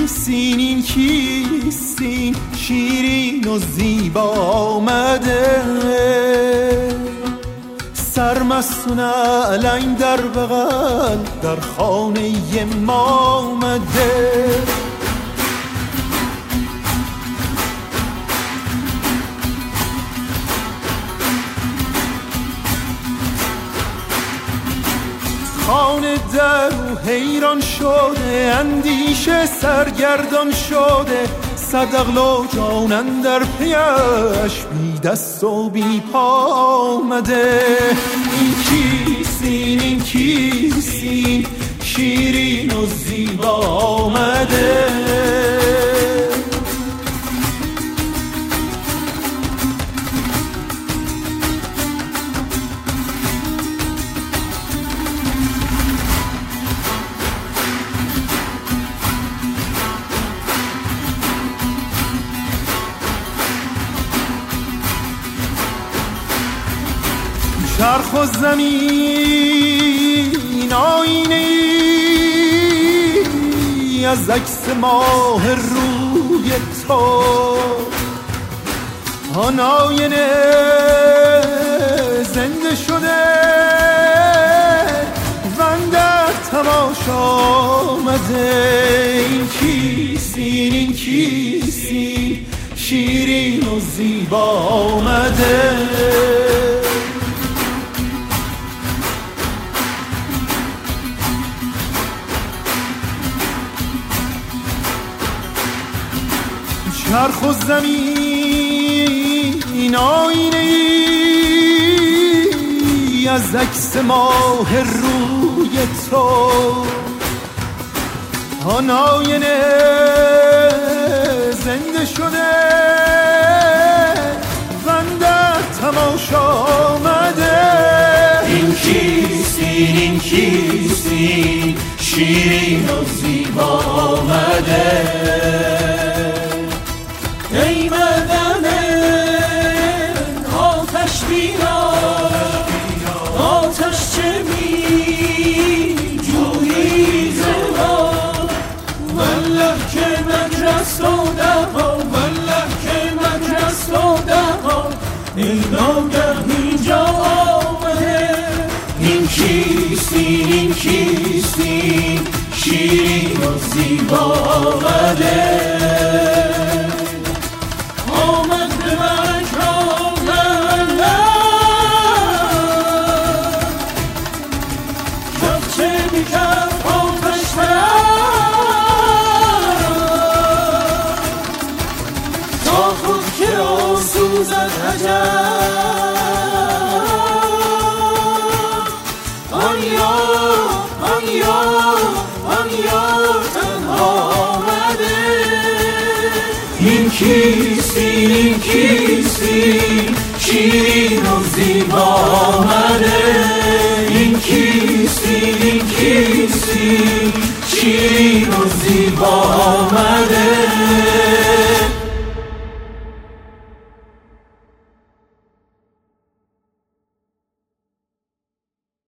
کیستین این کیستین شیرین و زیبا آمده سرمست و نعلین در بغل در خانه ما آمده خانه در و حیران شده اندیشه سرگردان شده صد عقل و جان اندر پیش بی دست و بی پا آمده این کیستین این کیستین شیرین و زیبا آمده چرخ و زمین آینه ای از عکس ماه روی تو آن آینه زنده شده و اندر تماشا آمده این کیستین این کیستین شیرین و زیبا آمده چرخ و زمین آینه ای از عکس ماه روی تو آن آینه زنده شده و اندر تماشا آمده این کیستین این کیستین شیرین و زیبا آمده ای بدن آتش بینا آتش چه می جویی ز ما والله که مجرس و دها والله که مجرس و دها ای ناگه اینجا آمده این کیستین این کیستین شیرین و زیبا آمده این کیستین این کیستین شیرین و زیبا آمده این کیستین این کیستین شیرین و زیبا آمده